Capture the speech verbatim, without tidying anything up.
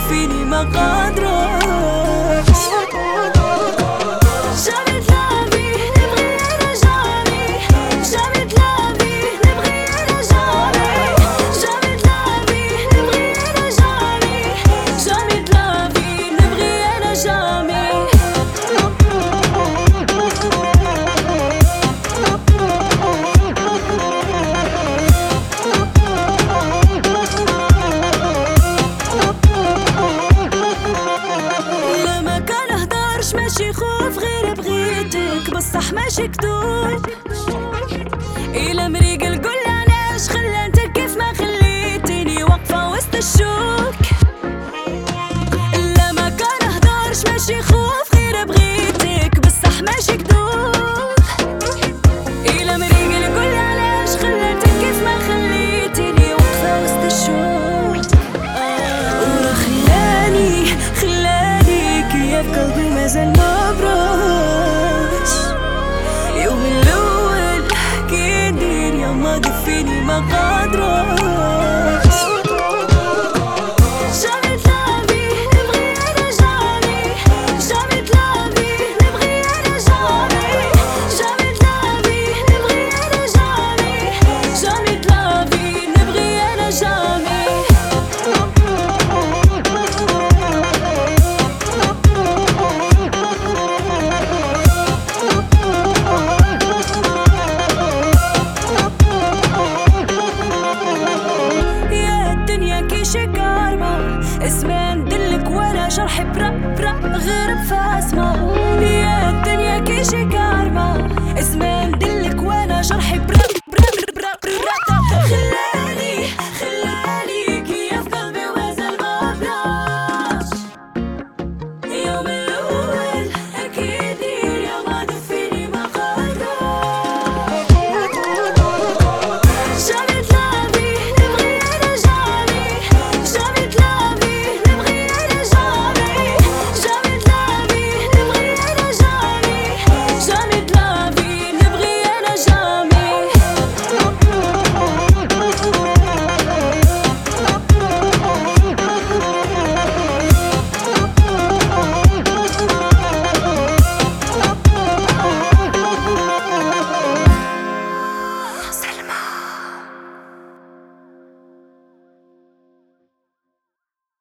فيني ما قادرة. ماشي خوف غير بغيتك بصح ماشي كدوب. إلا مريق القول علاش خلانتك كيف ما خليتيني واقفة وسط الشوك. لا ما كان هدارش ماشي خوف غير بغيتك بصح ماشي كدوب. إلا مريق القول علاش خلانتك كيف ما خليتيني واقفة وسط الشوك. ورا خلاني خلاني كيف قلبي مازال مبروش. يوم الأول كي ندير يا ما فيني ما قادرة.